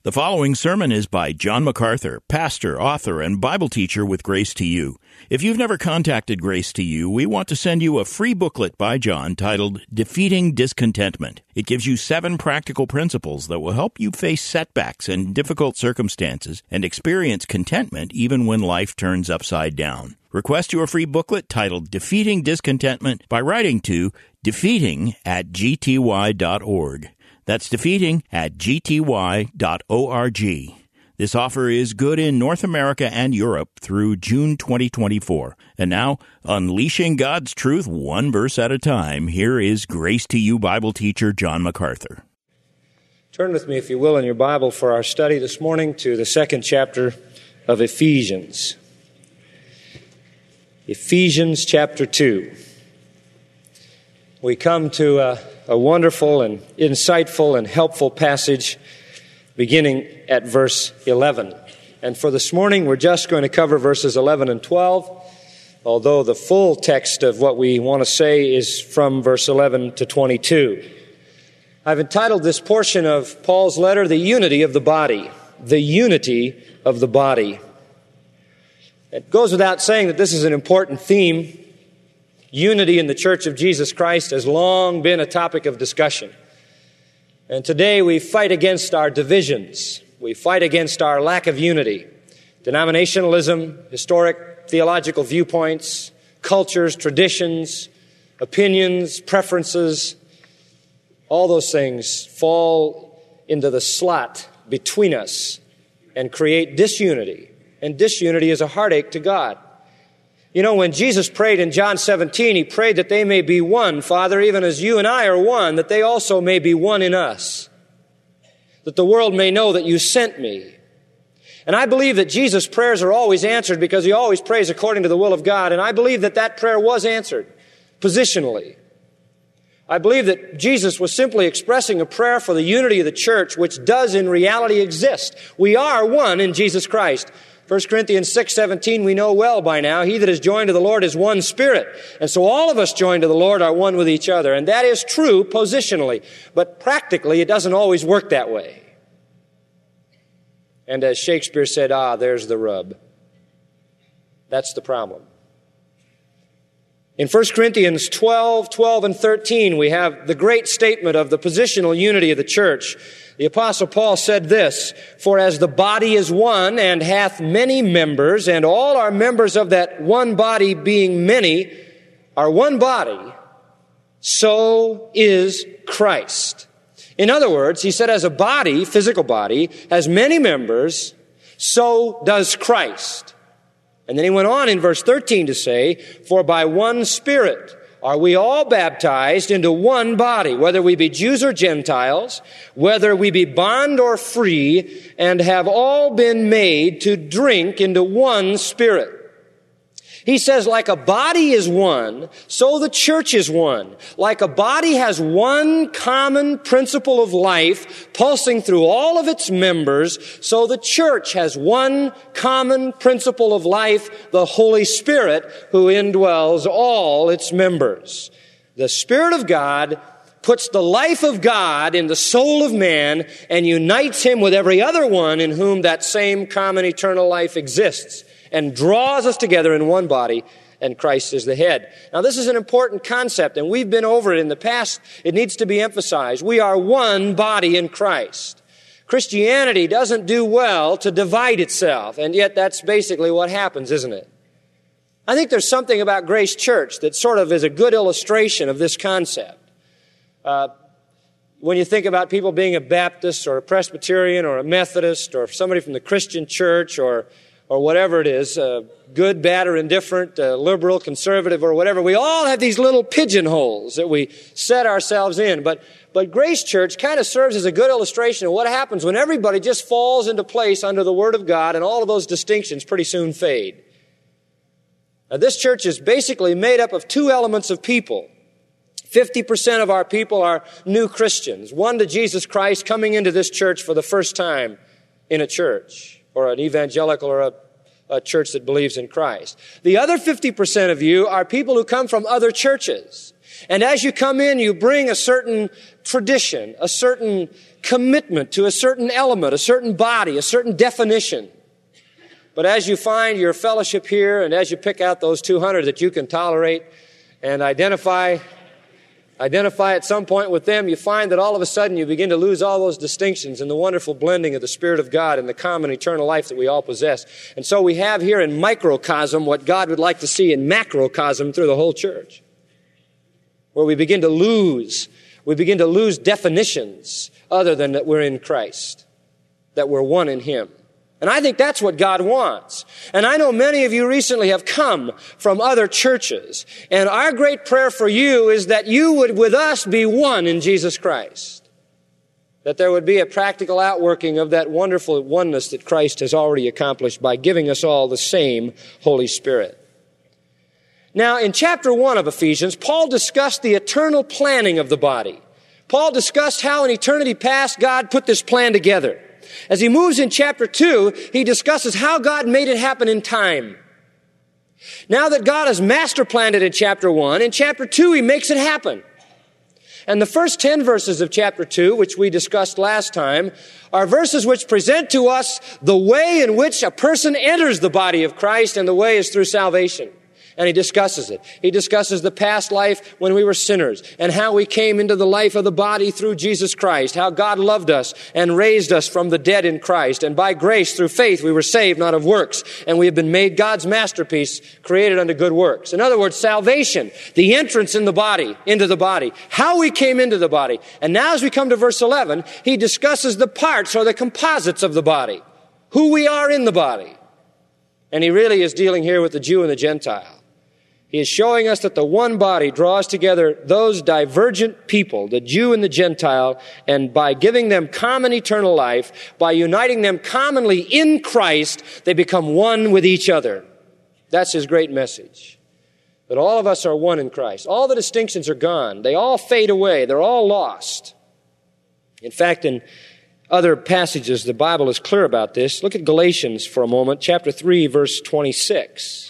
The following sermon is by John MacArthur, pastor, author, and Bible teacher with Grace to You. If you've never contacted Grace to You, we want to send you a free booklet by John titled Defeating Discontentment. It gives you 7 practical principles that will help you face setbacks and difficult circumstances and experience contentment even when life turns upside down. Request your free booklet titled Defeating Discontentment by writing to defeating@gty.org. That's defeating@gty.org. This offer is good in North America and Europe through June 2024. And now, unleashing God's truth one verse at a time, here is Grace to You Bible teacher John MacArthur. Turn with me, if you will, in your Bible for our study this morning to the 2nd chapter of Ephesians. Ephesians chapter 2. We come to a wonderful and insightful and helpful passage beginning at verse 11. And for this morning, we're just going to cover verses 11 and 12, although the full text of what we want to say is from verse 11 to 22. I've entitled this portion of Paul's letter, The Unity of the Body. The Unity of the Body. It goes without saying that this is an important theme. Unity in the Church of Jesus Christ has long been a topic of discussion. And today we fight against our divisions. We fight against our lack of unity. Denominationalism, historic theological viewpoints, cultures, traditions, opinions, preferences, all those things fall into the slot between us and create disunity. And disunity is a heartache to God. You know, when Jesus prayed in John 17, He prayed that they may be one, Father, even as you and I are one, that they also may be one in us, that the world may know that you sent me. And I believe that Jesus' prayers are always answered because He always prays according to the will of God, and I believe that that prayer was answered positionally. I believe that Jesus was simply expressing a prayer for the unity of the church, which does in reality exist. We are one in Jesus Christ. 1 Corinthians 6:17, we know well by now, he that is joined to the Lord is one spirit. And so all of us joined to the Lord are one with each other. And that is true positionally. But practically, it doesn't always work that way. And as Shakespeare said, there's the rub. That's the problem. In 1 Corinthians 12 and 13, we have the great statement of the positional unity of the church. The Apostle Paul said this, For as the body is one and hath many members, and all are members of that one body being many, are one body, so is Christ. In other words, he said as a body, physical body, has many members, so does Christ. And then he went on in verse 13 to say, For by one Spirit are we all baptized into one body, whether we be Jews or Gentiles, whether we be bond or free, and have all been made to drink into one Spirit. He says, like a body is one, so the church is one. Like a body has one common principle of life pulsing through all of its members, so the church has one common principle of life, the Holy Spirit, who indwells all its members. The Spirit of God puts the life of God in the soul of man and unites him with every other one in whom that same common eternal life exists, and draws us together in one body, and Christ is the head. Now, this is an important concept, and we've been over it in the past. It needs to be emphasized. We are one body in Christ. Christianity doesn't do well to divide itself, and yet that's basically what happens, isn't it? I think there's something about Grace Church that sort of is a good illustration of this concept. When you think about people being a Baptist or a Presbyterian or a Methodist or somebody from the Christian church or whatever it is, good, bad, or indifferent, liberal, conservative, or whatever. We all have these little pigeonholes that we set ourselves in. But Grace Church kind of serves as a good illustration of what happens when everybody just falls into place under the Word of God, and all of those distinctions pretty soon fade. Now, this church is basically made up of 2 elements of people. 50% of our people are new Christians, one to Jesus Christ coming into this church for the first time in a church, or an evangelical or a church that believes in Christ. The other 50% of you are people who come from other churches. And as you come in, you bring a certain tradition, a certain commitment to a certain element, a certain body, a certain definition. But as you find your fellowship here, and as you pick out those 200 that you can tolerate and identify at some point with them, you find that all of a sudden you begin to lose all those distinctions and the wonderful blending of the Spirit of God and the common eternal life that we all possess. And so we have here in microcosm what God would like to see in macrocosm through the whole church, where we begin to lose definitions other than that we're in Christ, that we're one in Him. And I think that's what God wants. And I know many of you recently have come from other churches. And our great prayer for you is that you would with us be one in Jesus Christ. That there would be a practical outworking of that wonderful oneness that Christ has already accomplished by giving us all the same Holy Spirit. Now, in chapter 1 of Ephesians, Paul discussed the eternal planning of the body. Paul discussed how in eternity past God put this plan together. As he moves in chapter 2, he discusses how God made it happen in time. Now that God has master planned it in chapter 1, in chapter 2 he makes it happen. And the first 10 verses of chapter 2, which we discussed last time, are verses which present to us the way in which a person enters the body of Christ, and the way is through salvation. And he discusses it. He discusses the past life when we were sinners and how we came into the life of the body through Jesus Christ, how God loved us and raised us from the dead in Christ. And by grace, through faith, we were saved, not of works. And we have been made God's masterpiece, created unto good works. In other words, salvation, the entrance in the body, into the body, how we came into the body. And now as we come to verse 11, he discusses the parts or the composites of the body, who we are in the body. And he really is dealing here with the Jew and the Gentile. He is showing us that the one body draws together those divergent people, the Jew and the Gentile, and by giving them common eternal life, by uniting them commonly in Christ, they become one with each other. That's his great message. That all of us are one in Christ. All the distinctions are gone. They all fade away. They're all lost. In fact, in other passages, the Bible is clear about this. Look at Galatians for a moment, chapter 3, verse 26.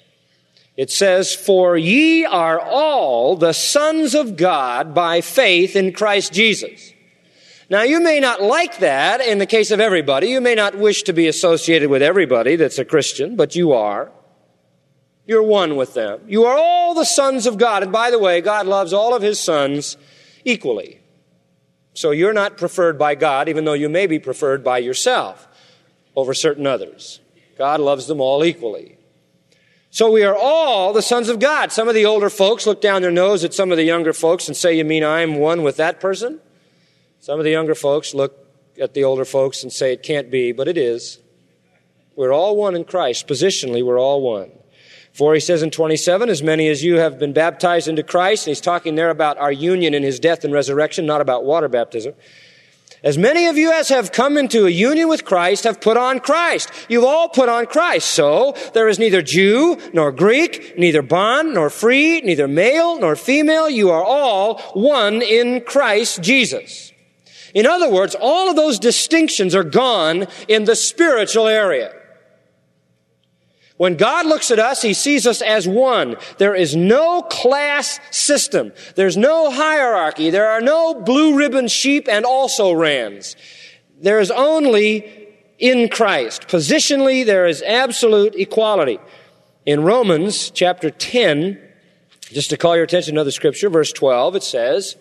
It says, "For ye are all the sons of God by faith in Christ Jesus." Now, you may not like that in the case of everybody. You may not wish to be associated with everybody that's a Christian, but you are. You're one with them. You are all the sons of God. And by the way, God loves all of His sons equally. So you're not preferred by God, even though you may be preferred by yourself over certain others. God loves them all equally. So we are all the sons of God. Some of the older folks look down their nose at some of the younger folks and say, "You mean I'm one with that person?" Some of the younger folks look at the older folks and say, "It can't be," but it is. We're all one in Christ. Positionally, we're all one. For he says in 27, "As many as you have been baptized into Christ," and he's talking there about our union in His death and resurrection, not about water baptism. "As many of you as have come into a union with Christ have put on Christ." You've all put on Christ. So there is neither Jew nor Greek, neither bond nor free, neither male nor female. You are all one in Christ Jesus. In other words, all of those distinctions are gone in the spiritual area. When God looks at us, He sees us as one. There is no class system. There's no hierarchy. There are no blue ribbon sheep and also rans. There is only in Christ. Positionally, there is absolute equality. In Romans chapter 10, just to call your attention to another scripture, verse 12, it says,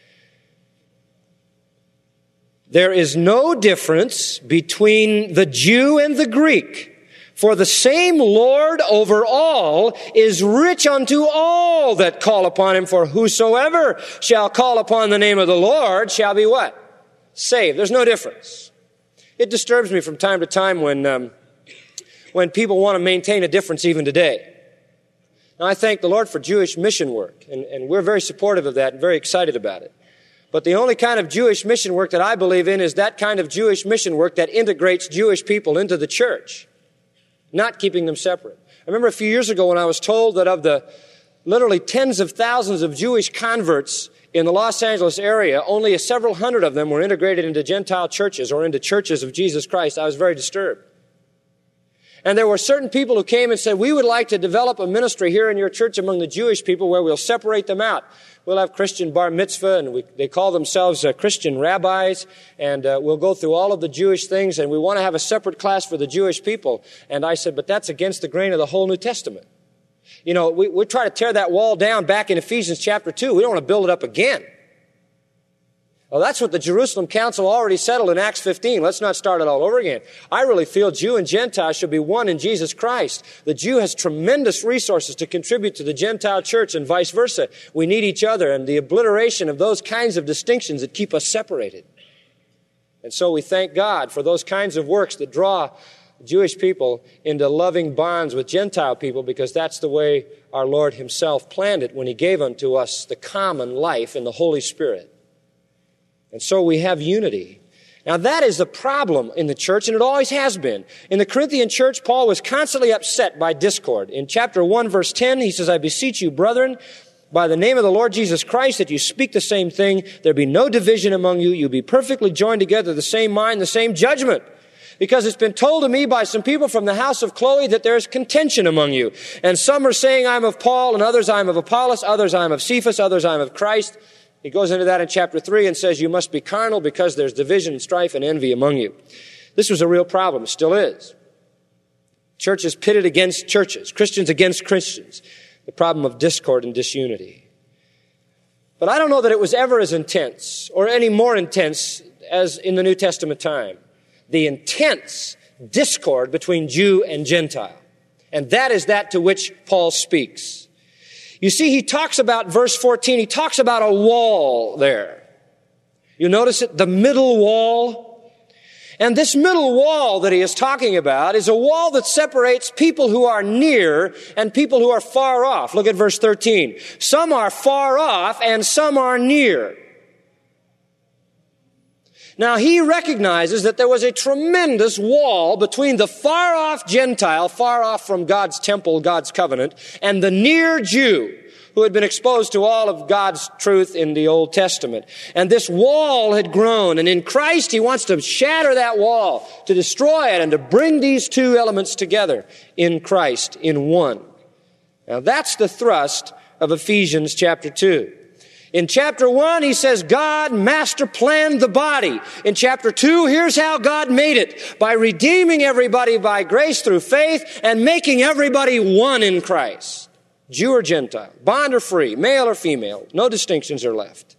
"There is no difference between the Jew and the Greek. For the same Lord over all is rich unto all that call upon Him. For whosoever shall call upon the name of the Lord shall be" what? Saved. There's no difference. It disturbs me from time to time when people want to maintain a difference even today. Now, I thank the Lord for Jewish mission work, and we're very supportive of that and very excited about it. But the only kind of Jewish mission work that I believe in is that kind of Jewish mission work that integrates Jewish people into the church, not keeping them separate. I remember a few years ago when I was told that of the literally tens of thousands of Jewish converts in the Los Angeles area, only several hundred of them were integrated into Gentile churches or into churches of Jesus Christ. I was very disturbed. And there were certain people who came and said, we would like to develop a ministry here in your church among the Jewish people where we'll separate them out. We'll have Christian bar mitzvah, and they call themselves Christian rabbis, and we'll go through all of the Jewish things, and we want to have a separate class for the Jewish people. And I said, but that's against the grain of the whole New Testament. You know, we try to tear that wall down back in Ephesians chapter 2. We don't want to build it up again. Well, that's what the Jerusalem Council already settled in Acts 15. Let's not start it all over again. I really feel Jew and Gentile should be one in Jesus Christ. The Jew has tremendous resources to contribute to the Gentile church and vice versa. We need each other and the obliteration of those kinds of distinctions that keep us separated. And so we thank God for those kinds of works that draw Jewish people into loving bonds with Gentile people, because that's the way our Lord himself planned it when he gave unto us the common life in the Holy Spirit. And so we have unity. Now that is the problem in the church, and it always has been. In the Corinthian church, Paul was constantly upset by discord. In chapter 1, verse 10, he says, I beseech you, brethren, by the name of the Lord Jesus Christ, that you speak the same thing. There be no division among you. You be perfectly joined together, the same mind, the same judgment. Because it's been told to me by some people from the house of Chloe that there is contention among you. And some are saying, I'm of Paul, and others I'm of Apollos, others I'm of Cephas, others I'm of Christ. He goes into that in chapter 3 and says, you must be carnal because there's division and strife and envy among you. This was a real problem. It still is. Churches pitted against churches, Christians against Christians. The problem of discord and disunity. But I don't know that it was ever as intense or any more intense as in the New Testament time. The intense discord between Jew and Gentile. And that is that to which Paul speaks. You see, he talks about, verse 14, he talks about a wall there. You notice it? The middle wall. And this middle wall that he is talking about is a wall that separates people who are near and people who are far off. Look at verse 13. Some are far off and some are near. Now, he recognizes that there was a tremendous wall between the far-off Gentile, far off from God's temple, God's covenant, and the near Jew, who had been exposed to all of God's truth in the Old Testament. And this wall had grown, and in Christ, he wants to shatter that wall, to destroy it, and to bring these two elements together in Christ, in one. Now, that's the thrust of Ephesians chapter 2. In chapter 1, he says God master planned the body. In chapter 2, here's how God made it. By redeeming everybody by grace through faith and making everybody one in Christ. Jew or Gentile, bond or free, male or female. No distinctions are left.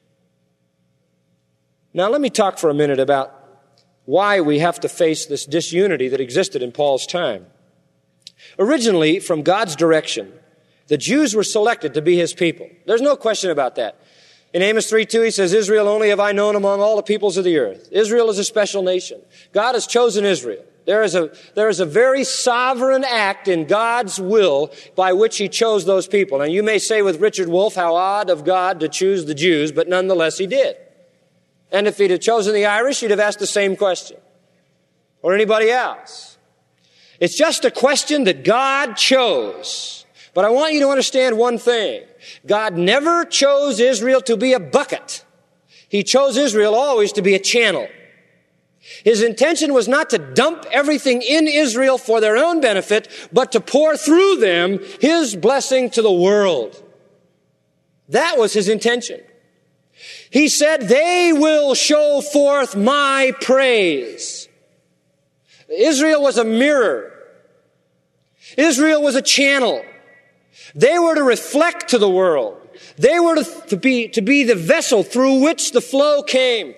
Now let me talk for a minute about why we have to face this disunity that existed in Paul's time. Originally, from God's direction, the Jews were selected to be his people. There's no question about that. In Amos 3:2, he says, Israel only have I known among all the peoples of the earth. Israel is a special nation. God has chosen Israel. There is a very sovereign act in God's will by which he chose those people. Now, you may say with Richard Wolff, how odd of God to choose the Jews, but nonetheless he did. And if he'd have chosen the Irish, he'd have asked the same question. Or anybody else. It's just a question that God chose. But I want you to understand one thing. God never chose Israel to be a bucket. He chose Israel always to be a channel. His intention was not to dump everything in Israel for their own benefit, but to pour through them his blessing to the world. That was his intention. He said, they will show forth my praise. Israel was a mirror. Israel was a channel. They were to reflect to the world. They were to be the vessel through which the flow came.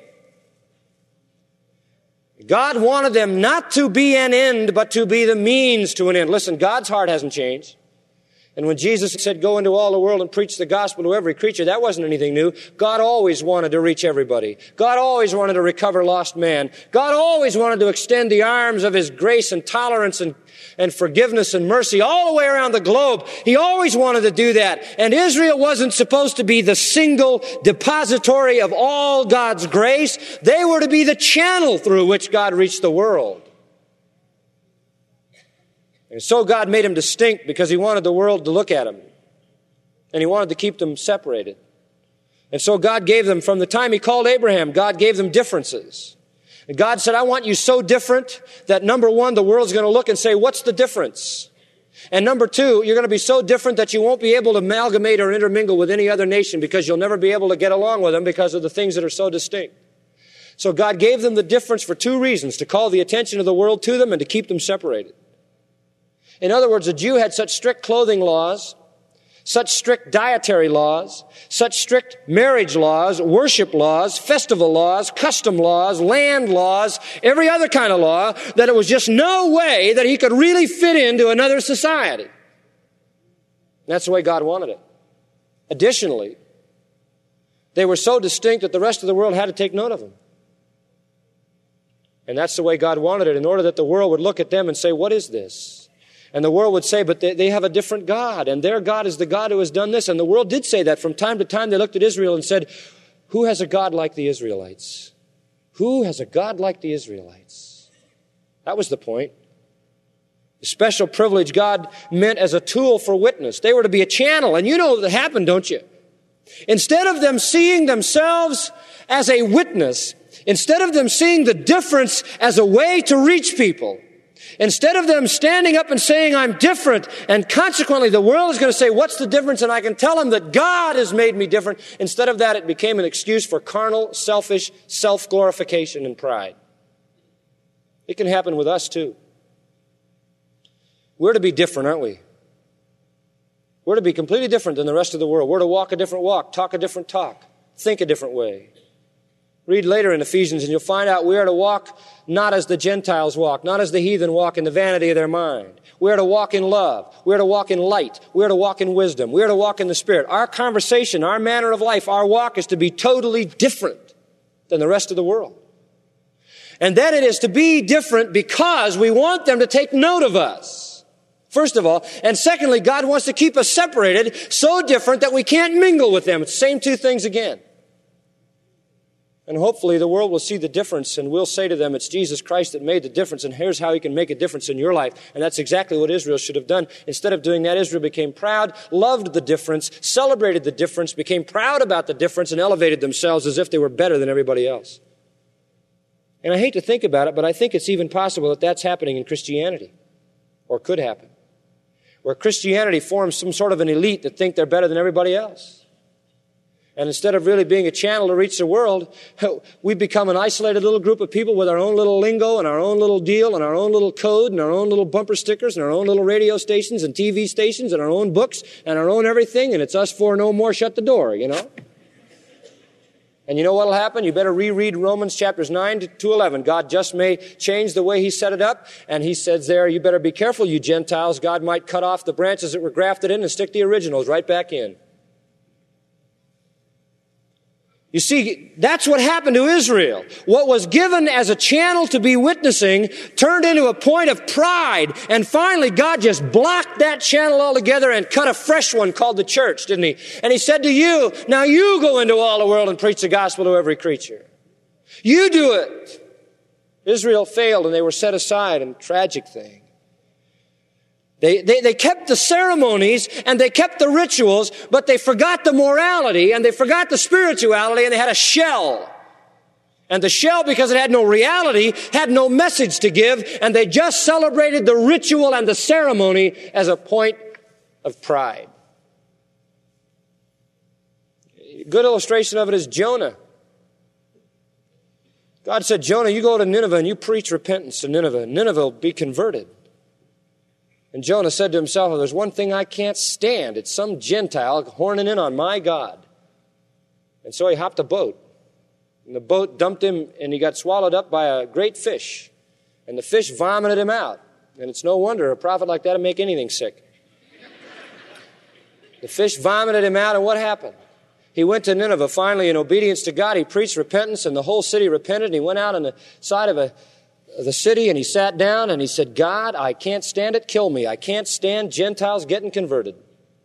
God wanted them not to be an end, but to be the means to an end. Listen, God's heart hasn't changed. And when Jesus said, go into all the world and preach the gospel to every creature, that wasn't anything new. God always wanted to reach everybody. God always wanted to recover lost man. God always wanted to extend the arms of his grace and tolerance and forgiveness and mercy all the way around the globe. He always wanted to do that. And Israel wasn't supposed to be the single depository of all God's grace. They were to be the channel through which God reached the world. And so God made him distinct because he wanted the world to look at him. And he wanted to keep them separated. And so God gave them, from the time he called Abraham, God gave them differences. God said, I want you so different that number one, the world's going to look and say, what's the difference? And number two, you're going to be so different that you won't be able to amalgamate or intermingle with any other nation because you'll never be able to get along with them because of the things that are so distinct. So God gave them the difference for two reasons, to call the attention of the world to them and to keep them separated. In other words, a Jew had such strict clothing laws, such strict dietary laws, such strict marriage laws, worship laws, festival laws, custom laws, land laws, every other kind of law, that it was just no way that he could really fit into another society. That's the way God wanted it. Additionally, they were so distinct that the rest of the world had to take note of them. And that's the way God wanted it, in order that the world would look at them and say, what is this? And the world would say, but they have a different God, and their God is the God who has done this. And the world did say that. From time to time, they looked at Israel and said, who has a God like the Israelites? Who has a God like the Israelites? That was the point. The special privilege God meant as a tool for witness. They were to be a channel, and you know what happened, don't you? Instead of them seeing themselves as a witness, instead of them seeing the difference as a way to reach people, instead of them standing up and saying, I'm different, and consequently the world is going to say, what's the difference? And I can tell them that God has made me different. Instead of that, it became an excuse for carnal, selfish, self-glorification and pride. It can happen with us too. We're to be different, aren't we? We're to be completely different than the rest of the world. We're to walk a different walk, talk a different talk, think a different way. Read later in Ephesians and you'll find out we are to walk not as the Gentiles walk, not as the heathen walk in the vanity of their mind. We are to walk in love. We are to walk in light. We are to walk in wisdom. We are to walk in the Spirit. Our conversation, our manner of life, our walk is to be totally different than the rest of the world. And then it is to be different because we want them to take note of us, first of all. And secondly, God wants to keep us separated, so different that we can't mingle with them. It's the same two things again. And hopefully the world will see the difference and we'll say to them, it's Jesus Christ that made the difference, and here's how he can make a difference in your life. And that's exactly what Israel should have done. Instead of doing that, Israel became proud, loved the difference, celebrated the difference, became proud about the difference, and elevated themselves as if they were better than everybody else. And I hate to think about it, but I think it's even possible that that's happening in Christianity, or could happen, where Christianity forms some sort of an elite that think they're better than everybody else. And instead of really being a channel to reach the world, we become an isolated little group of people with our own little lingo and our own little deal and our own little code and our own little bumper stickers and our own little radio stations and TV stations and our own books and our own everything. And it's us four, no more, shut the door, you know. And you know what will happen? You better reread Romans chapters 9 to 11. God just may change the way he set it up. And he says there, you better be careful, you Gentiles. God might cut off the branches that were grafted in and stick the originals right back in. You see, that's what happened to Israel. What was given as a channel to be witnessing turned into a point of pride. And finally, God just blocked that channel altogether and cut a fresh one called the church, didn't he? And he said to you, now you go into all the world and preach the gospel to every creature. You do it. Israel failed and they were set aside, and tragic thing. They kept the ceremonies and they kept the rituals, but they forgot the morality and they forgot the spirituality, and they had a shell. And the shell, because it had no reality, had no message to give, and they just celebrated the ritual and the ceremony as a point of pride. A good illustration of it is Jonah. God said, Jonah, you go to Nineveh and you preach repentance to Nineveh. Nineveh will be converted. And Jonah said to himself, well, there's one thing I can't stand. It's some Gentile horning in on my God. And so he hopped a boat. And the boat dumped him, and he got swallowed up by a great fish. And the fish vomited him out. And it's no wonder a prophet like that would make anything sick. The fish vomited him out, and what happened? He went to Nineveh. Finally, in obedience to God, he preached repentance, and the whole city repented. And he went out on the side of the city, and he sat down and he said, God, I can't stand it. Kill me. I can't stand Gentiles getting converted.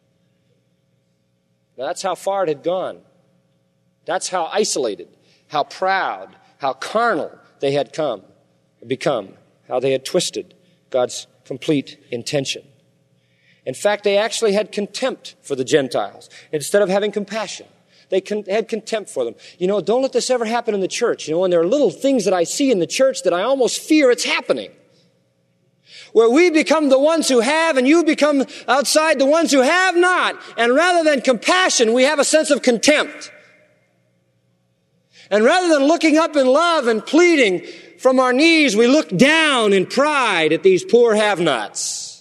Now, that's how far it had gone. That's how isolated, how proud, how carnal they had become, how they had twisted God's complete intention. In fact, they actually had contempt for the Gentiles instead of having compassion. They had contempt for them. Don't let this ever happen in the church. And there are little things that I see in the church that I almost fear it's happening. Where we become the ones who have and you become outside the ones who have not. And rather than compassion, we have a sense of contempt. And rather than looking up in love and pleading from our knees, we look down in pride at these poor have-nots,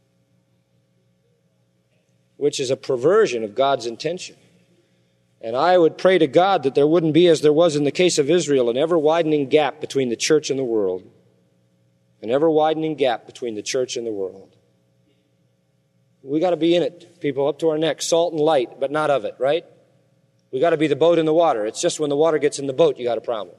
which is a perversion of God's intention. And I would pray to God that there wouldn't be, as there was in the case of Israel, an ever-widening gap between the church and the world. An ever-widening gap between the church and the world. We got to be in it, people, up to our necks, salt and light, but not of it, right? We got to be the boat in the water. It's just when the water gets in the boat, you got a problem.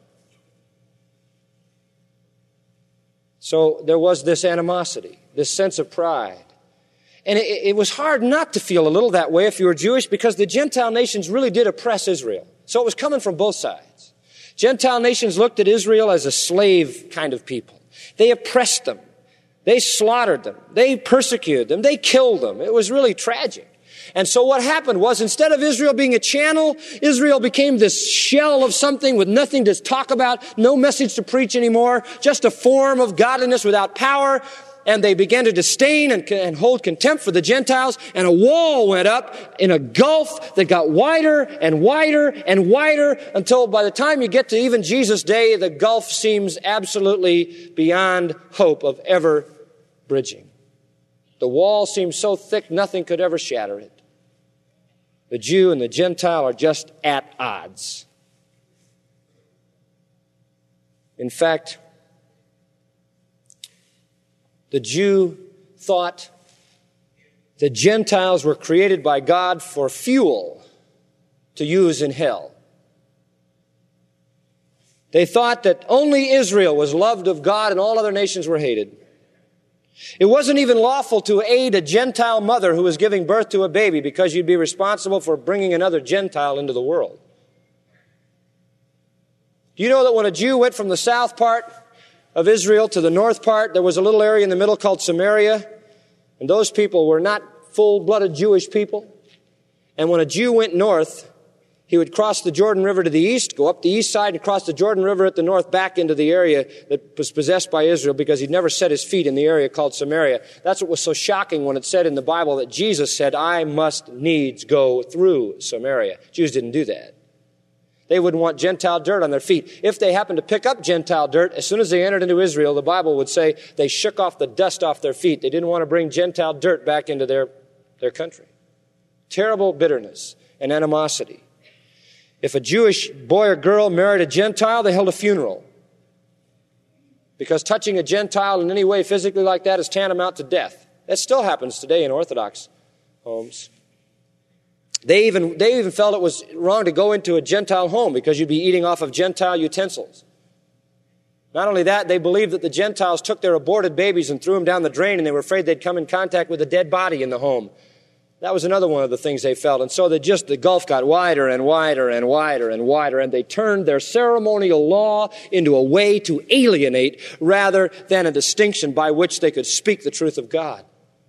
So there was this animosity, this sense of pride. And it was hard not to feel a little that way if you were Jewish, because the Gentile nations really did oppress Israel. So it was coming from both sides. Gentile nations looked at Israel as a slave kind of people. They oppressed them. They slaughtered them. They persecuted them. They killed them. It was really tragic. And so what happened was, instead of Israel being a channel, Israel became this shell of something with nothing to talk about, no message to preach anymore, just a form of godliness without power. And they began to disdain and hold contempt for the Gentiles, and a wall went up in a gulf that got wider and wider and wider until by the time you get to even Jesus' day, the gulf seems absolutely beyond hope of ever bridging. The wall seems so thick nothing could ever shatter it. The Jew and the Gentile are just at odds. In fact, the Jew thought the Gentiles were created by God for fuel to use in hell. They thought that only Israel was loved of God and all other nations were hated. It wasn't even lawful to aid a Gentile mother who was giving birth to a baby because you'd be responsible for bringing another Gentile into the world. Do you know that when a Jew went from the south part of Israel to the north part, there was a little area in the middle called Samaria, and those people were not full-blooded Jewish people. And when a Jew went north, he would cross the Jordan River to the east, go up the east side and cross the Jordan River at the north back into the area that was possessed by Israel because he'd never set his feet in the area called Samaria. That's what was so shocking when it said in the Bible that Jesus said, I must needs go through Samaria. Jews didn't do that. They wouldn't want Gentile dirt on their feet. If they happened to pick up Gentile dirt, as soon as they entered into Israel, the Bible would say they shook off the dust off their feet. They didn't want to bring Gentile dirt back into their country. Terrible bitterness and animosity. If a Jewish boy or girl married a Gentile, they held a funeral. Because touching a Gentile in any way physically like that is tantamount to death. That still happens today in Orthodox homes. They even felt it was wrong to go into a Gentile home because you'd be eating off of Gentile utensils. Not only that, they believed that the Gentiles took their aborted babies and threw them down the drain, and they were afraid they'd come in contact with a dead body in the home. That was another one of the things they felt. And so the gulf got wider and wider and wider and wider, and they turned their ceremonial law into a way to alienate rather than a distinction by which they could speak the truth of God.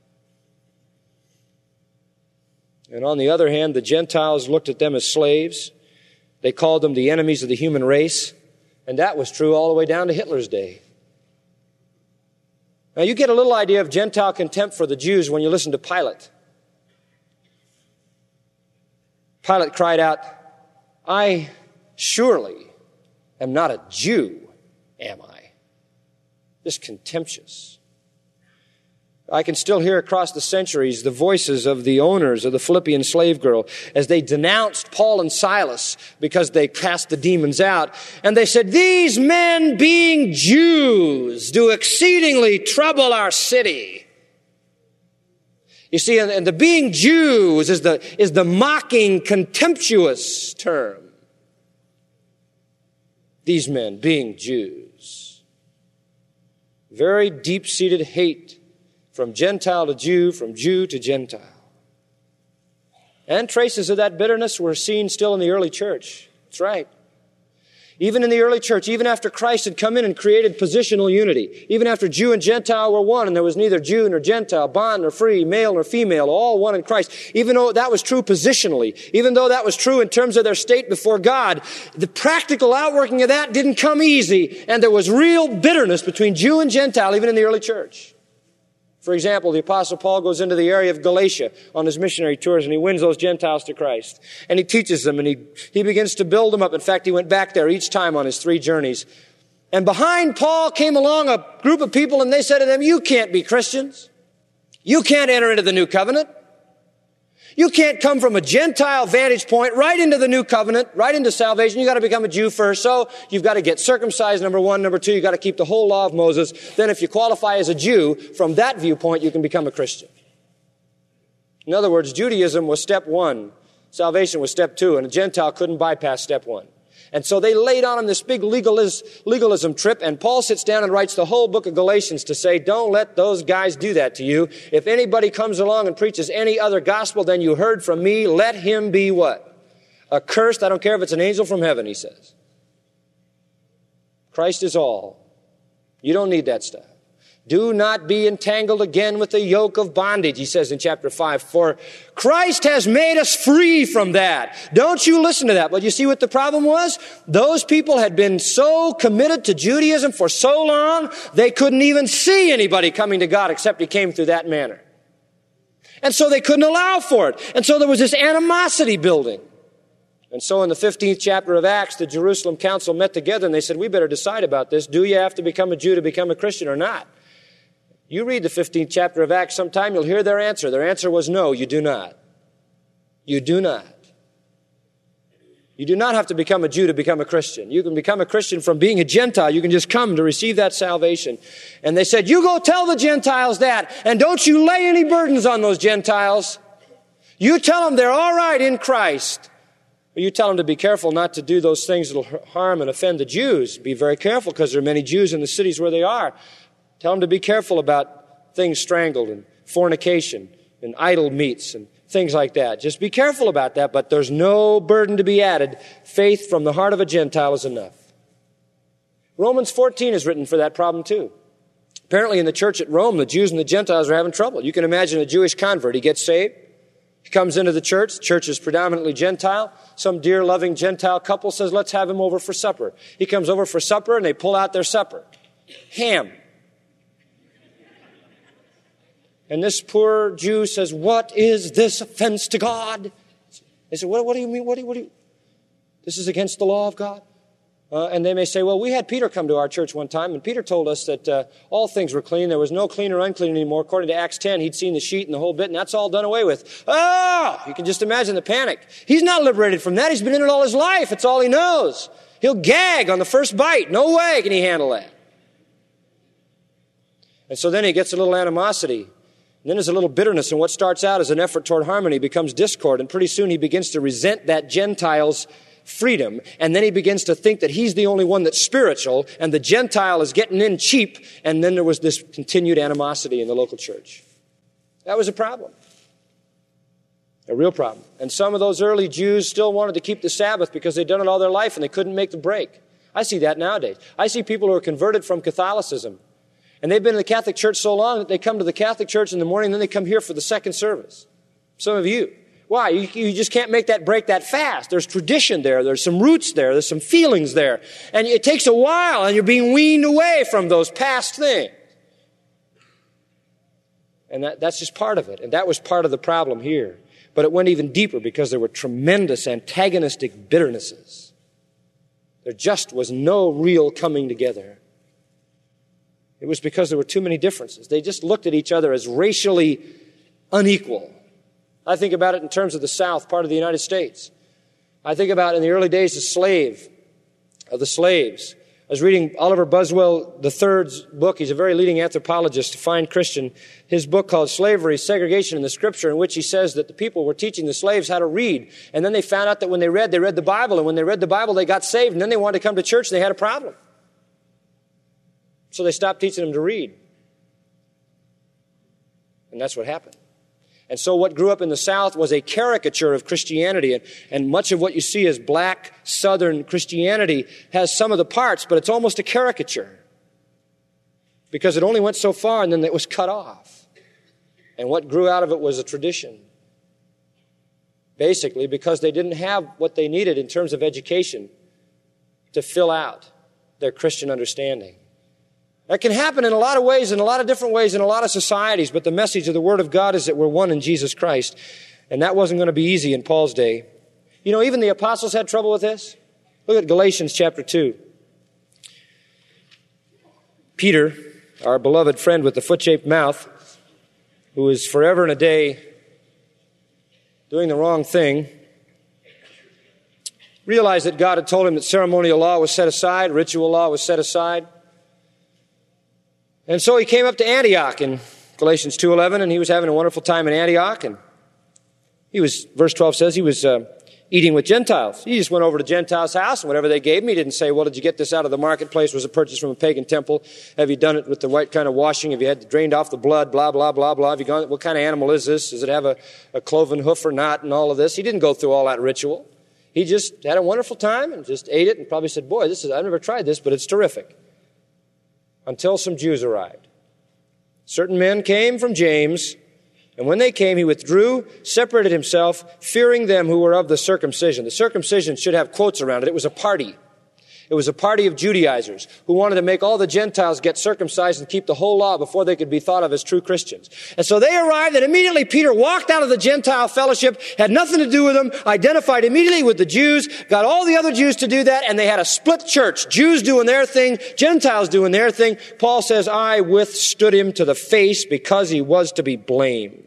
And on the other hand, the Gentiles looked at them as slaves. They called them the enemies of the human race. And that was true all the way down to Hitler's day. Now you get a little idea of Gentile contempt for the Jews when you listen to Pilate. Pilate cried out, I surely am not a Jew, am I? Just contemptuous. I can still hear across the centuries the voices of the owners of the Philippian slave girl as they denounced Paul and Silas because they cast the demons out. And they said, these men being Jews do exceedingly trouble our city. You see, and the being Jews is the mocking, contemptuous term. These men being Jews. Very deep-seated hate from Gentile to Jew, from Jew to Gentile. And traces of that bitterness were seen still in the early church. That's right. Even in the early church, even after Christ had come in and created positional unity, even after Jew and Gentile were one and there was neither Jew nor Gentile, bond nor free, male nor female, all one in Christ, even though that was true positionally, even though that was true in terms of their state before God, the practical outworking of that didn't come easy, and there was real bitterness between Jew and Gentile even in the early church. For example, the Apostle Paul goes into the area of Galatia on his missionary tours, and he wins those Gentiles to Christ. And he teaches them, and he begins to build them up. In fact, he went back there each time on his 3 journeys. And behind Paul came along a group of people, and they said to them, "You can't be Christians. You can't enter into the new covenant. You can't come from a Gentile vantage point right into the new covenant, right into salvation. You got to become a Jew first. So you've got to get circumcised, number 1. Number 2, you got to keep the whole law of Moses. Then if you qualify as a Jew, from that viewpoint, you can become a Christian." In other words, Judaism was step 1. Salvation was step 2. And a Gentile couldn't bypass step 1. And so they laid on him this big legalism trip, and Paul sits down and writes the whole book of Galatians to say, don't let those guys do that to you. If anybody comes along and preaches any other gospel than you heard from me, let him be what? Accursed. I don't care if it's an angel from heaven, he says. Christ is all. You don't need that stuff. Do not be entangled again with the yoke of bondage, he says in chapter 5. For Christ has made us free from that. Don't you listen to that. But you see what the problem was? Those people had been so committed to Judaism for so long, they couldn't even see anybody coming to God except he came through that manner. And so they couldn't allow for it. And so there was this animosity building. And so in the 15th chapter of Acts, the Jerusalem council met together and they said, we better decide about this. Do you have to become a Jew to become a Christian or not? You read the 15th chapter of Acts sometime, you'll hear their answer. Their answer was no, you do not. You do not. You do not have to become a Jew to become a Christian. You can become a Christian from being a Gentile. You can just come to receive that salvation. And they said, you go tell the Gentiles that, and don't you lay any burdens on those Gentiles. You tell them they're all right in Christ. But you tell them to be careful not to do those things that will harm and offend the Jews. Be very careful because there are many Jews in the cities where they are. Tell them to be careful about things strangled and fornication and idol meats and things like that. Just be careful about that, but there's no burden to be added. Faith from the heart of a Gentile is enough. Romans 14 is written for that problem too. Apparently in the church at Rome, the Jews and the Gentiles are having trouble. You can imagine a Jewish convert. He gets saved. He comes into the church. The church is predominantly Gentile. Some dear, loving Gentile couple says, let's have him over for supper. He comes over for supper and they pull out their supper. Ham. And this poor Jew says, what is this offense to God? They say, what do you mean? What do you? This is against the law of God? And they may say, well, we had Peter come to our church one time, and Peter told us that all things were clean. There was no clean or unclean anymore. According to Acts 10, he'd seen the sheet and the whole bit, and that's all done away with. Oh! You can just imagine the panic. He's not liberated from that. He's been in it all his life. It's all he knows. He'll gag on the first bite. No way can he handle that. And so then he gets a little animosity. And then there's a little bitterness, and what starts out as an effort toward harmony becomes discord, and pretty soon he begins to resent that Gentile's freedom, and then he begins to think that he's the only one that's spiritual, and the Gentile is getting in cheap, and then there was this continued animosity in the local church. That was a problem. A real problem. And some of those early Jews still wanted to keep the Sabbath because they'd done it all their life, and they couldn't make the break. I see that nowadays. I see people who are converted from Catholicism, and they've been in the Catholic Church so long that they come to the Catholic Church in the morning, and then they come here for the second service. Some of you. Why? You just can't make that break that fast. There's tradition there. There's some roots there. There's some feelings there. And it takes a while, and you're being weaned away from those past things. And that's just part of it. And that was part of the problem here. But it went even deeper because there were tremendous antagonistic bitternesses. There just was no real coming together. It was because there were too many differences. They just looked at each other as racially unequal. I think about it in terms of the South, part of the United States. I think about in the early days of the slaves. I was reading Oliver Buswell III's book. He's a very leading anthropologist, a fine Christian. His book called Slavery, Segregation in the Scripture, in which he says that the people were teaching the slaves how to read. And then they found out that when they read the Bible. And when they read the Bible, they got saved. And then they wanted to come to church and they had a problem. So they stopped teaching them to read. And that's what happened. And so what grew up in the South was a caricature of Christianity. And much of what you see as black Southern Christianity has some of the parts, but it's almost a caricature. Because it only went so far and then it was cut off. And what grew out of it was a tradition. Basically, because they didn't have what they needed in terms of education to fill out their Christian understanding. That can happen in a lot of ways, in a lot of different ways, in a lot of societies, but the message of the Word of God is that we're one in Jesus Christ. And that wasn't going to be easy in Paul's day. You know, even the apostles had trouble with this. Look at Galatians chapter 2. Peter, our beloved friend with the foot-shaped mouth, who is forever and a day doing the wrong thing, realized that God had told him that ceremonial law was set aside, ritual law was set aside. And so he came up to Antioch in Galatians 2:11, and he was having a wonderful time in Antioch. And he was, verse 12 says, he was eating with Gentiles. He just went over to Gentiles' house, and whatever they gave him, he didn't say, well, did you get this out of the marketplace? Was it purchased from a pagan temple? Have you done it with the right kind of washing? Have you had drained off the blood? Blah, blah, blah, blah. Have you gone, what kind of animal is this? Does it have a cloven hoof or not? And all of this. He didn't go through all that ritual. He just had a wonderful time and just ate it and probably said, boy, I've never tried this, but it's terrific. Until some Jews arrived. Certain men came from James, and when they came, he withdrew, separated himself, fearing them who were of the circumcision. The circumcision should have quotes around it. It was a party. It was a party of Judaizers who wanted to make all the Gentiles get circumcised and keep the whole law before they could be thought of as true Christians. And so they arrived, and immediately Peter walked out of the Gentile fellowship, had nothing to do with them, identified immediately with the Jews, got all the other Jews to do that, and they had a split church. Jews doing their thing, Gentiles doing their thing. Paul says, I withstood him to the face because he was to be blamed.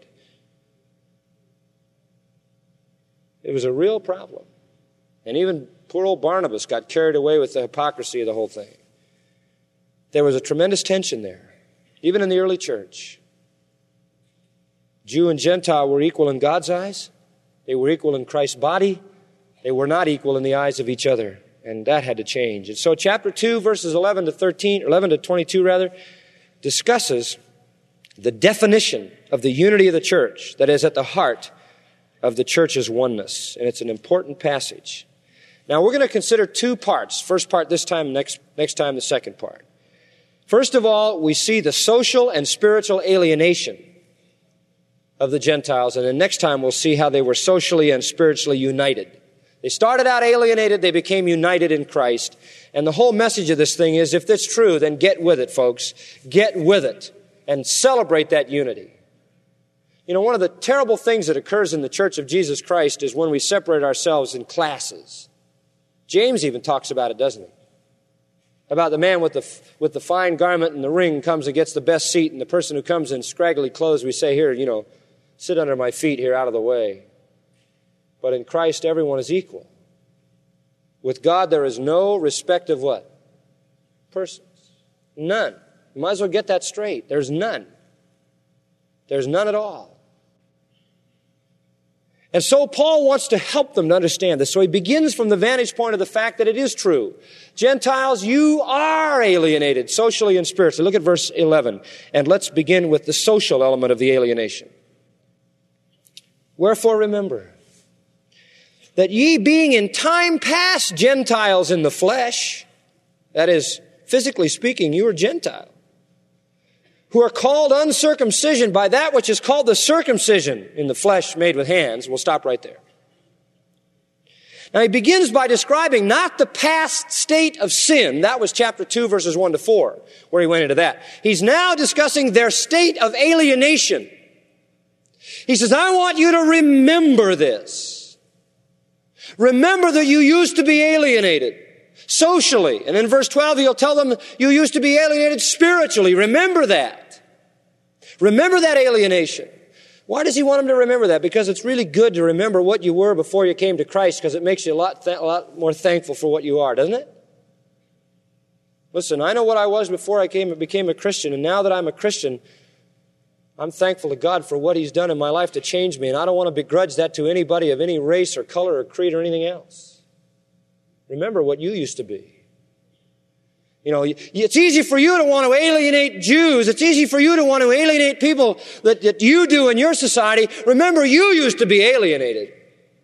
It was a real problem. And even poor old Barnabas got carried away with the hypocrisy of the whole thing. There was a tremendous tension there, even in the early church. Jew and Gentile were equal in God's eyes. They were equal in Christ's body. They were not equal in the eyes of each other. And that had to change. And so chapter 2, verses 11 to 22, discusses the definition of the unity of the church that is at the heart of the church's oneness. And it's an important passage. Now, we're going to consider two parts. First part this time, next time the second part. First of all, we see the social and spiritual alienation of the Gentiles. And then next time we'll see how they were socially and spiritually united. They started out alienated, they became united in Christ. And the whole message of this thing is, if that's true, then get with it, folks. Get with it and celebrate that unity. You know, one of the terrible things that occurs in the Church of Jesus Christ is when we separate ourselves in classes. James even talks about it, doesn't he? About the man with the fine garment and the ring comes and gets the best seat, and the person who comes in scraggly clothes, we say, here, sit under my feet here out of the way. But in Christ, everyone is equal. With God, there is no respect of what? Persons. None. You might as well get that straight. There's none. There's none at all. And so Paul wants to help them to understand this. So he begins from the vantage point of the fact that it is true. Gentiles, you are alienated socially and spiritually. Look at verse 11. And let's begin with the social element of the alienation. Wherefore remember that ye being in time past Gentiles in the flesh, that is, physically speaking, you are Gentile, who are called uncircumcision by that which is called the circumcision in the flesh made with hands. We'll stop right there. Now he begins by describing not the past state of sin. That was chapter 2, verses 1 to 4, where he went into that. He's now discussing their state of alienation. He says, I want you to remember this. Remember that you used to be alienated socially. And in verse 12, he'll tell them you used to be alienated spiritually. Remember that. Remember that alienation. Why does he want them to remember that? Because it's really good to remember what you were before you came to Christ, because it makes you a lot more thankful for what you are, doesn't it? Listen, I know what I was before I became a Christian, and now that I'm a Christian, I'm thankful to God for what He's done in my life to change me, and I don't want to begrudge that to anybody of any race or color or creed or anything else. Remember what you used to be. It's easy for you to want to alienate Jews. It's easy for you to want to alienate people that you do in your society. Remember, you used to be alienated.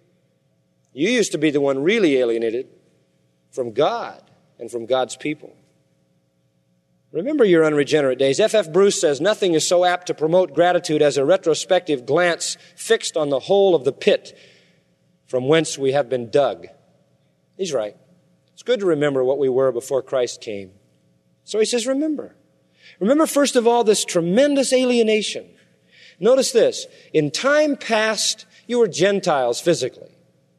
You used to be the one really alienated from God and from God's people. Remember your unregenerate days. F.F. Bruce says, nothing is so apt to promote gratitude as a retrospective glance fixed on the whole of the pit from whence we have been dug. He's right. It's good to remember what we were before Christ came. So he says, remember. Remember, first of all, this tremendous alienation. Notice this. In time past, you were Gentiles physically.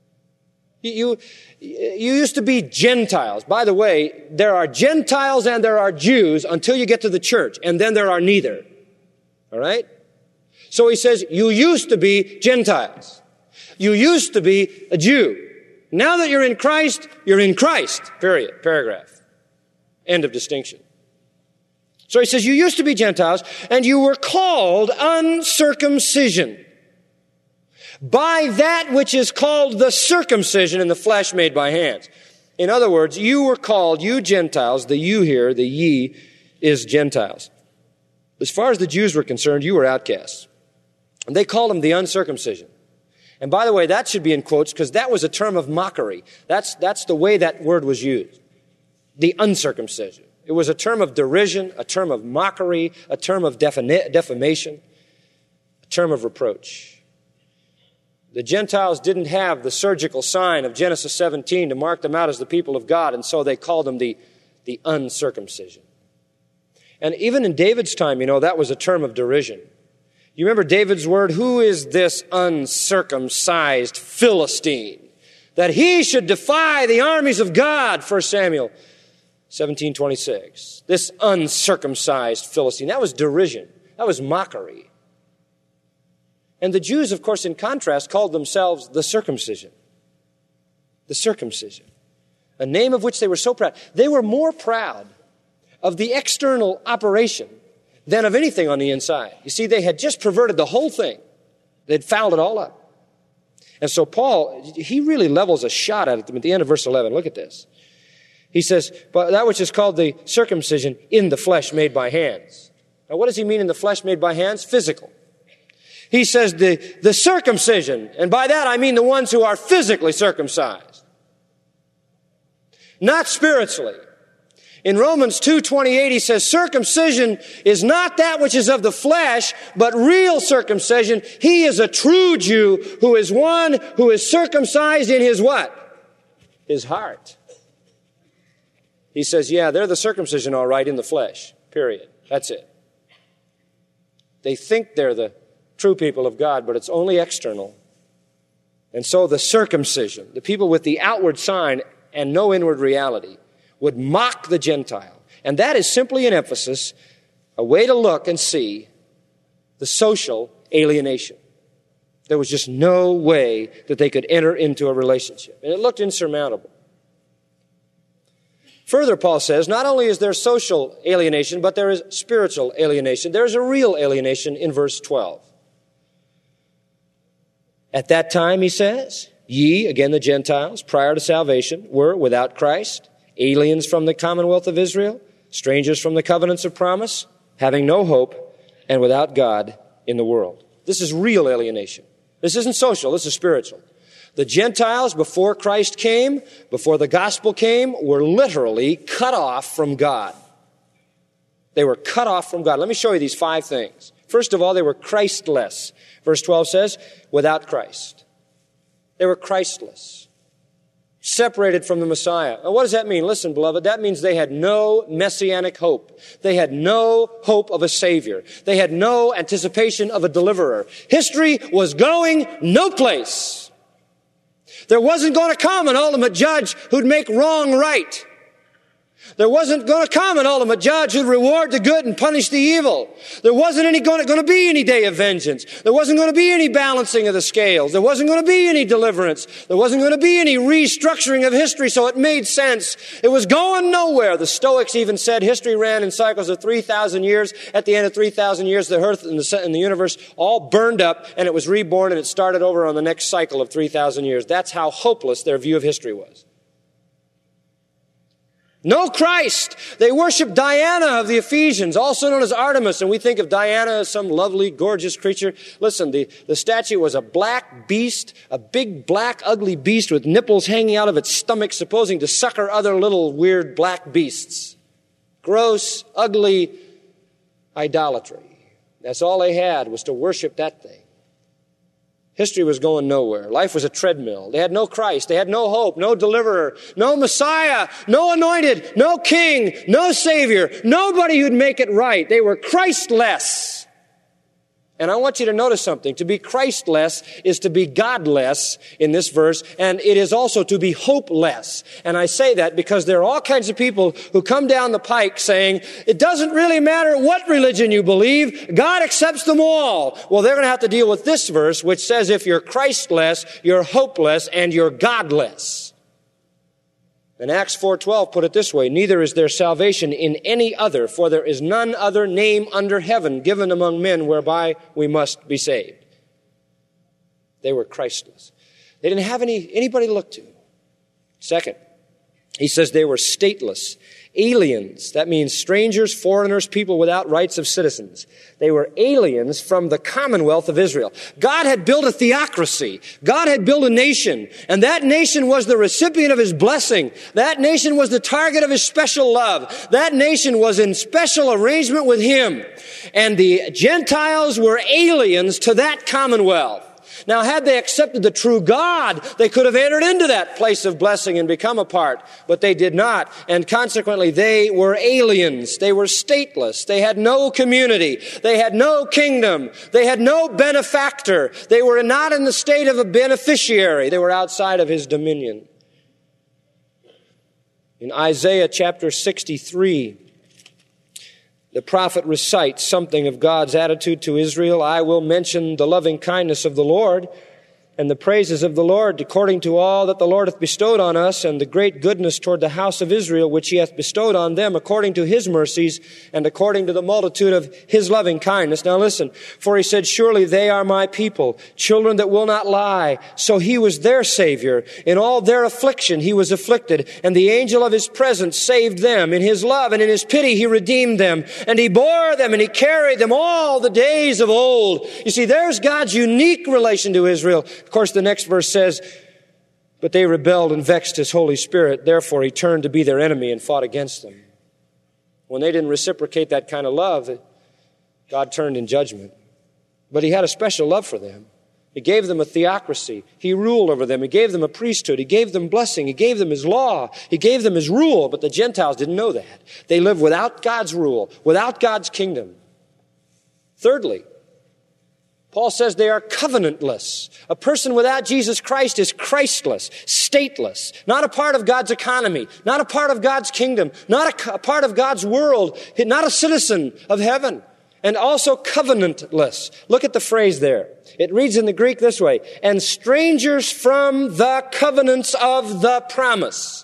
You used to be Gentiles. By the way, there are Gentiles and there are Jews until you get to the church, and then there are neither. All right? So he says, you used to be Gentiles. You used to be a Jew. Now that you're in Christ, period, paragraph. End of distinction. So he says, you used to be Gentiles, and you were called uncircumcision by that which is called the circumcision in the flesh made by hands. In other words, you were called, you Gentiles, the you here, the ye, is Gentiles. As far as the Jews were concerned, you were outcasts. And they called them the uncircumcision. And by the way, that should be in quotes because that was a term of mockery. That's the way that word was used. The uncircumcision. It was a term of derision, a term of mockery, a term of defamation, a term of reproach. The Gentiles didn't have the surgical sign of Genesis 17 to mark them out as the people of God, and so they called them the uncircumcision. And even in David's time, that was a term of derision. You remember David's word, who is this uncircumcised Philistine, that he should defy the armies of God, 1 Samuel 17:26. This uncircumcised Philistine, that was derision, that was mockery. And the Jews, of course, in contrast, called themselves the circumcision. The circumcision, a name of which they were so proud. They were more proud of the external operation than of anything on the inside. You see, they had just perverted the whole thing. They'd fouled it all up. And so Paul, he really levels a shot at them at the end of verse 11. Look at this. He says, but that which is called the circumcision in the flesh made by hands. Now, what does he mean in the flesh made by hands? Physical. He says the circumcision, and by that I mean the ones who are physically circumcised. Not spiritually. In Romans 2:28, he says, circumcision is not that which is of the flesh, but real circumcision. He is a true Jew who is one who is circumcised in his what? His heart. He says, yeah, they're the circumcision all right in the flesh, period. That's it. They think they're the true people of God, but it's only external. And so the circumcision, the people with the outward sign and no inward reality, would mock the Gentile. And that is simply an emphasis, a way to look and see the social alienation. There was just no way that they could enter into a relationship. And it looked insurmountable. Further, Paul says, not only is there social alienation, but there is spiritual alienation. There is a real alienation in verse 12. At that time, he says, ye, again the Gentiles, prior to salvation, were without Christ, aliens from the commonwealth of Israel, strangers from the covenants of promise, having no hope, and without God in the world. This is real alienation. This isn't social, this is spiritual. The Gentiles, before Christ came, before the gospel came, were literally cut off from God. They were cut off from God. Let me show you these 5 things. First of all, they were Christless. Verse 12 says, without Christ. They were Christless. Separated from the Messiah. Now, what does that mean? Listen, beloved, that means they had no messianic hope. They had no hope of a Savior. They had no anticipation of a deliverer. History was going no place. There wasn't going to come an ultimate judge who'd make wrong right. There wasn't going to come an ultimate judge who'd reward the good and punish the evil. There wasn't going to be any day of vengeance. There wasn't going to be any balancing of the scales. There wasn't going to be any deliverance. There wasn't going to be any restructuring of history, so it made sense. It was going nowhere. The Stoics even said history ran in cycles of 3,000 years. At the end of 3,000 years, the earth and the universe all burned up, and it was reborn, and it started over on the next cycle of 3,000 years. That's how hopeless their view of history was. No Christ. They worship Diana of the Ephesians, also known as Artemis, and we think of Diana as some lovely, gorgeous creature. Listen, the statue was a black beast, a big, black, ugly beast with nipples hanging out of its stomach, supposing to sucker other little, weird, black beasts. Gross, ugly idolatry. That's all they had, was to worship that thing. History was going nowhere. Life was a treadmill. They had no Christ. They had no hope, no deliverer, no Messiah, no anointed, no king, no Savior, nobody who'd make it right. They were Christless. And I want you to notice something. To be Christless is to be godless in this verse, and it is also to be hopeless. And I say that because there are all kinds of people who come down the pike saying, it doesn't really matter what religion you believe, God accepts them all. Well, they're going to have to deal with this verse, which says if you're Christless, you're hopeless, and you're godless. And Acts 4:12 put it this way, neither is there salvation in any other, for there is none other name under heaven given among men whereby we must be saved. They were Christless. They didn't have anybody to look to. Second, he says they were stateless. Aliens, that means strangers, foreigners, people without rights of citizens. They were aliens from the commonwealth of Israel. God had built a theocracy. God had built a nation, and that nation was the recipient of His blessing. That nation was the target of His special love. That nation was in special arrangement with Him. And the Gentiles were aliens to that commonwealth. Now, had they accepted the true God, they could have entered into that place of blessing and become a part, but they did not, and consequently they were aliens. They were stateless. They had no community. They had no kingdom. They had no benefactor. They were not in the state of a beneficiary. They were outside of His dominion. In Isaiah chapter 63, the prophet recites something of God's attitude to Israel. I will mention the loving kindness of the Lord and the praises of the Lord according to all that the Lord hath bestowed on us, and the great goodness toward the house of Israel which He hath bestowed on them according to His mercies and according to the multitude of His loving kindness. Now listen, for He said, surely they are my people, children that will not lie. So He was their Savior. In all their affliction He was afflicted, and the angel of His presence saved them. In His love and in His pity He redeemed them, and He bore them and He carried them all the days of old. You see, there's God's unique relation to Israel. Of course, the next verse says, but they rebelled and vexed His Holy Spirit. Therefore, He turned to be their enemy and fought against them. When they didn't reciprocate that kind of love, God turned in judgment. But He had a special love for them. He gave them a theocracy. He ruled over them. He gave them a priesthood. He gave them blessing. He gave them His law. He gave them His rule. But the Gentiles didn't know that. They lived without God's rule, without God's kingdom. Thirdly, Paul says they are covenantless. A person without Jesus Christ is Christless, stateless, not a part of God's economy, not a part of God's kingdom, not a part of God's world, not a citizen of heaven, and also covenantless. Look at the phrase there. It reads in the Greek this way, and strangers from the covenants of the promise.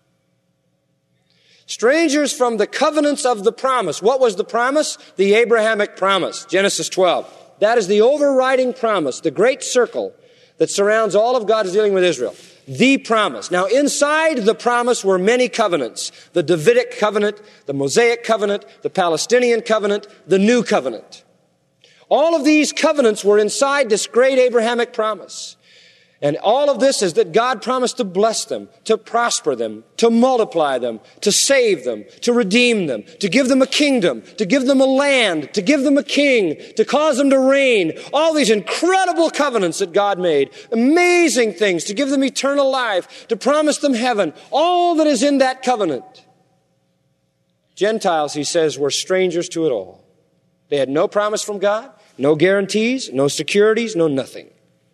Strangers from the covenants of the promise. What was the promise? The Abrahamic promise, Genesis 12. That is the overriding promise, the great circle that surrounds all of God's dealing with Israel. The promise. Now, inside the promise were many covenants. The Davidic covenant, the Mosaic covenant, the Palestinian covenant, the New covenant. All of these covenants were inside this great Abrahamic promise. And all of this is that God promised to bless them, to prosper them, to multiply them, to save them, to redeem them, to give them a kingdom, to give them a land, to give them a king, to cause them to reign. All these incredible covenants that God made. Amazing things, to give them eternal life, to promise them heaven. All that is in that covenant. Gentiles, he says, were strangers to it all. They had no promise from God, no guarantees, no securities, no nothing.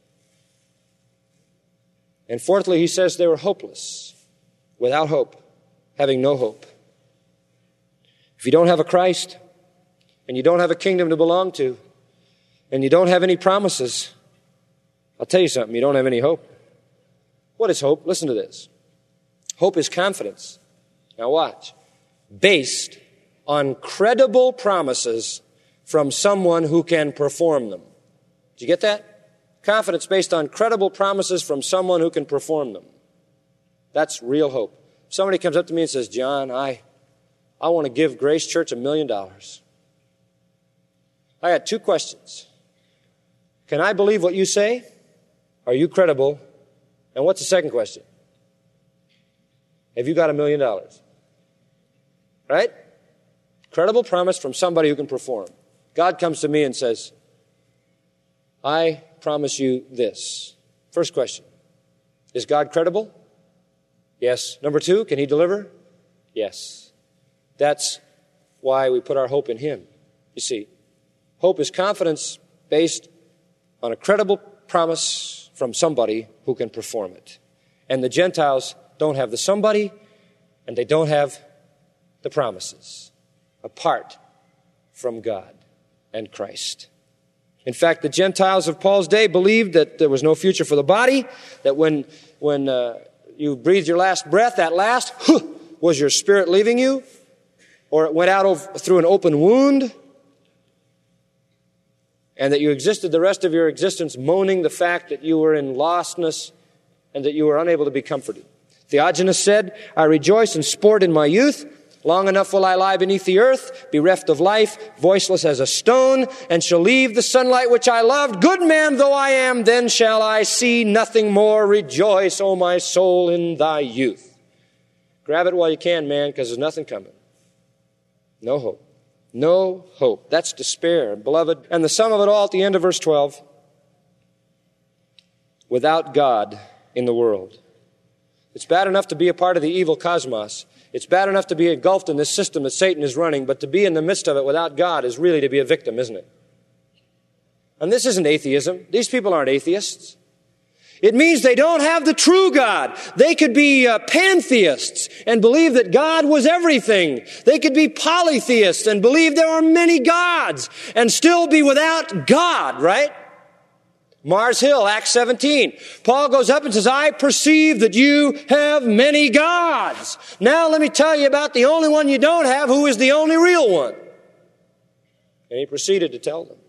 And fourthly, he says they were hopeless, without hope, having no hope. If you don't have a Christ, and you don't have a kingdom to belong to, and you don't have any promises, I'll tell you something, you don't have any hope. What is hope? Listen to this. Hope is confidence. Now watch. Based on credible promises from someone who can perform them. Did you get that? Confidence based on credible promises from someone who can perform them. That's real hope. somebody comes up to me and says, John, I want to give Grace Church $1 million. I got two questions. Can I believe what you say? Are you credible? And what's the second question? Have you got $1 million? Right? Credible promise from somebody who can perform. God comes to me and says, I promise you this. First question, is God credible? Yes. Number two, can He deliver? Yes. That's why we put our hope in Him. You see, hope is confidence based on a credible promise from somebody who can perform it. And the Gentiles don't have the somebody, and they don't have the promises apart from God and Christ. In fact, the Gentiles of Paul's day believed that there was no future for the body, that when you breathed your last breath, that last was your spirit leaving you, or it went out through an open wound, and that you existed the rest of your existence moaning the fact that you were in lostness and that you were unable to be comforted. Theogenes said, I rejoice and sport in my youth. Long enough will I lie beneath the earth, bereft of life, voiceless as a stone, and shall leave the sunlight which I loved. Good man though I am, then shall I see nothing more. Rejoice, O my soul, in thy youth. Grab it while you can, man, because there's nothing coming. No hope. No hope. That's despair, beloved. And the sum of it all at the end of verse 12. Without God in the world. It's bad enough to be a part of the evil cosmos. It's bad enough to be engulfed in this system that Satan is running, but to be in the midst of it without God is really to be a victim, isn't it? And this isn't atheism. These people aren't atheists. It means they don't have the true God. They could be pantheists and believe that God was everything. They could be polytheists and believe there are many gods and still be without God, right? Mars Hill, Acts 17. Paul goes up and says, I perceive that you have many gods. Now let me tell you about the only one you don't have, who is the only real one. And he proceeded to tell them.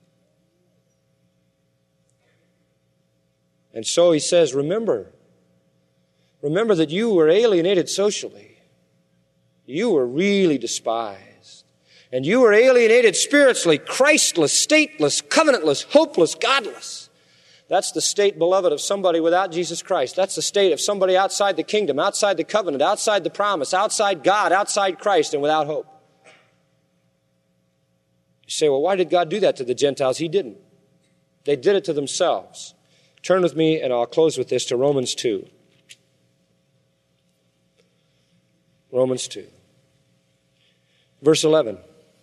And so he says, remember that you were alienated socially. You were really despised. And you were alienated spiritually, Christless, stateless, covenantless, hopeless, godless. That's the state, beloved, of somebody without Jesus Christ. That's the state of somebody outside the kingdom, outside the covenant, outside the promise, outside God, outside Christ, and without hope. You say, well, why did God do that to the Gentiles? He didn't. They did it to themselves. Turn with me, and I'll close with this, to Romans 2. Romans 2. Verse 11.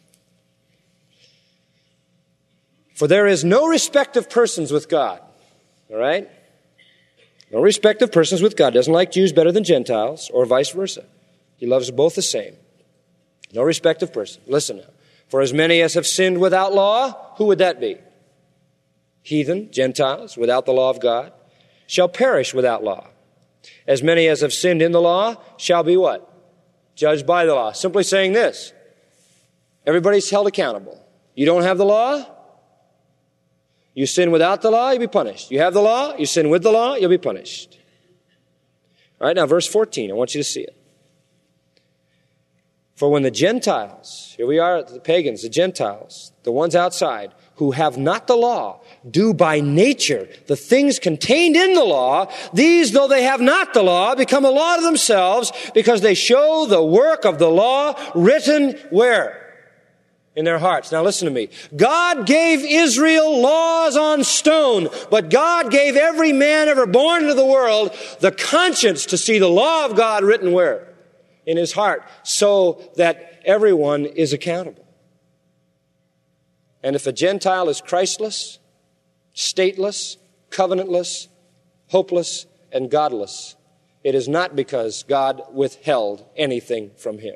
For there is no respect of persons with God. All right? No respect of persons with God. Doesn't like Jews better than Gentiles, or vice versa. He loves both the same. No respect of persons. Listen now. For as many as have sinned without law, who would that be? Heathen, Gentiles, without the law of God, shall perish without law. As many as have sinned in the law shall be what? Judged by the law. Simply saying this. Everybody's held accountable. You don't have the law, you sin without the law, you'll be punished. You have the law, you sin with the law, you'll be punished. All right, now verse 14, I want you to see it. For when the Gentiles, here we are, the pagans, the Gentiles, the ones outside, who have not the law, do by nature the things contained in the law, these, though they have not the law, become a law to themselves, because they show the work of the law written where? In their hearts. Now listen to me. God gave Israel laws on stone, but God gave every man ever born into the world the conscience to see the law of God written where? In his heart, so that everyone is accountable. And if a Gentile is Christless, stateless, covenantless, hopeless, and godless, it is not because God withheld anything from him.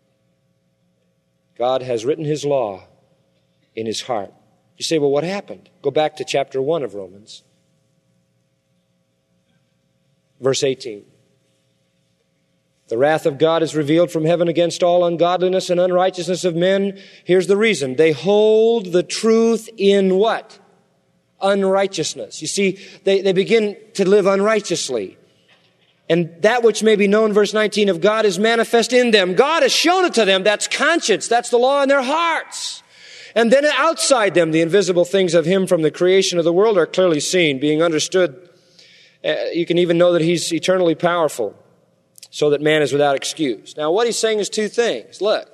God has written his law in his heart. You say, well, what happened? Go back to chapter 1 of Romans. Verse 18. The wrath of God is revealed from heaven against all ungodliness and unrighteousness of men. Here's the reason. They hold the truth in what? Unrighteousness. You see, they begin to live unrighteously. And that which may be known, verse 19, of God is manifest in them. God has shown it to them. That's conscience. That's the law in their hearts. And then outside them, the invisible things of Him from the creation of the world are clearly seen, being understood. You can even know that He's eternally powerful, so that man is without excuse. Now, what he's saying is two things. Look,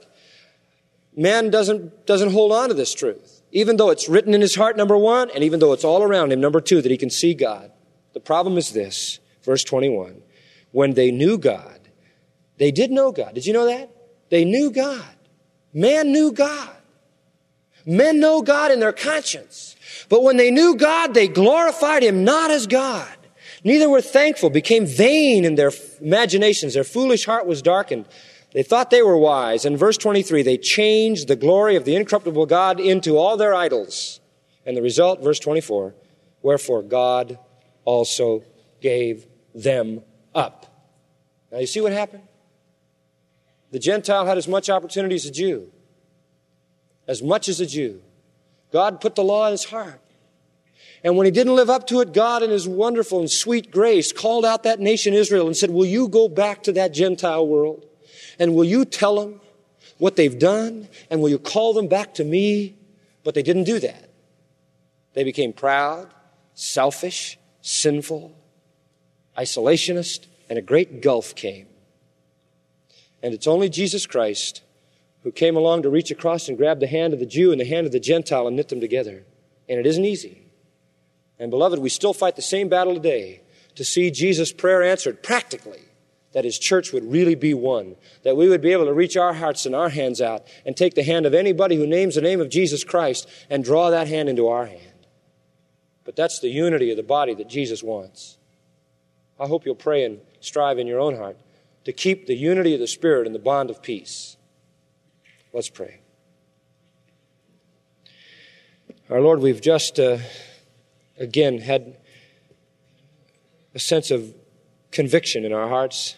man doesn't hold on to this truth, even though it's written in his heart, number one, and even though it's all around him, number two, that he can see God. The problem is this, verse 21. When they knew God, they did know God. Did you know that? They knew God. Man knew God. Men know God in their conscience. But when they knew God, they glorified Him not as God. Neither were thankful, became vain in their imaginations. Their foolish heart was darkened. They thought they were wise. In verse 23, they changed the glory of the incorruptible God into all their idols. And the result, verse 24, wherefore God also gave them up. Now you see what happened? The Gentile had as much opportunity as a Jew. As much as a Jew. God put the law in his heart. And when he didn't live up to it, God in His wonderful and sweet grace called out that nation Israel and said, will you go back to that Gentile world? And will you tell them what they've done? And will you call them back to me? But they didn't do that. They became proud, selfish, sinful, isolationist, and a great gulf came. And it's only Jesus Christ who came along to reach across and grab the hand of the Jew and the hand of the Gentile and knit them together. And it isn't easy. And beloved, we still fight the same battle today to see Jesus' prayer answered practically, that His church would really be one, that we would be able to reach our hearts and our hands out and take the hand of anybody who names the name of Jesus Christ and draw that hand into our hand. But that's the unity of the body that Jesus wants. I hope you'll pray and strive in your own heart to keep the unity of the Spirit and the bond of peace. Let's pray. Our Lord, we've just again had a sense of conviction in our hearts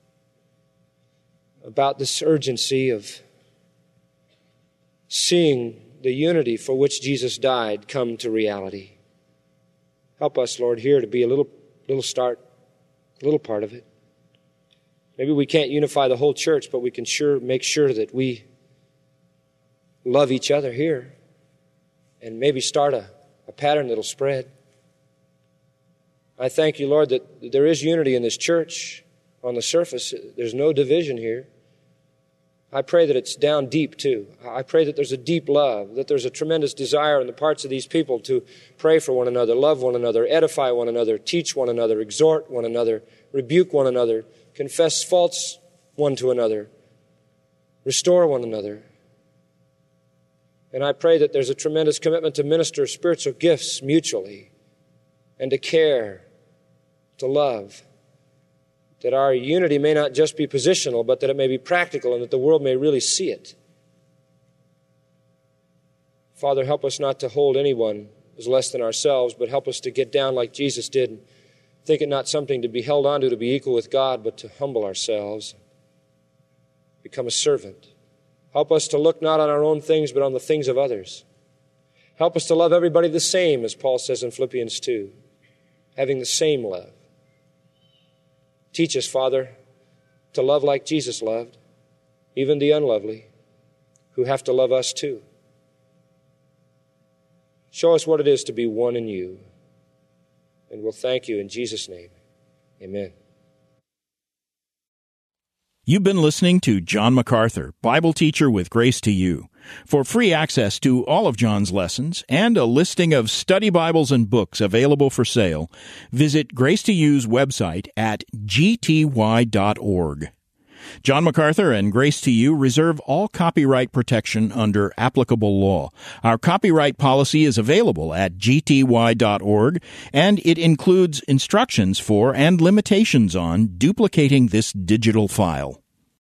about this urgency of seeing the unity for which Jesus died come to reality. Help us, Lord, here to be a little part of it. Maybe we can't unify the whole church, but we can make sure that we love each other here and maybe start a pattern that'll spread. I thank you, Lord, that there is unity in this church on the surface. There's no division here. I pray that it's down deep, too. I pray that there's a deep love, that there's a tremendous desire in the parts of these people to pray for one another, love one another, edify one another, teach one another, exhort one another, rebuke one another, confess faults one to another, restore one another. And I pray that there's a tremendous commitment to minister spiritual gifts mutually and to care, to love, that our unity may not just be positional, but that it may be practical and that the world may really see it. Father, help us not to hold anyone as less than ourselves, but help us to get down like Jesus did and think it not something to be held onto to be equal with God, but to humble ourselves, become a servant. Help us to look not on our own things, but on the things of others. Help us to love everybody the same, as Paul says in Philippians 2, having the same love. Teach us, Father, to love like Jesus loved, even the unlovely, who have to love us too. Show us what it is to be one in you, and we'll thank you in Jesus' name. Amen. You've been listening to John MacArthur, Bible teacher with Grace to You. For free access to all of John's lessons and a listing of study Bibles and books available for sale, visit Grace to You's website at gty.org. John MacArthur and Grace to You reserve all copyright protection under applicable law. Our copyright policy is available at gty.org, and it includes instructions for and limitations on duplicating this digital file.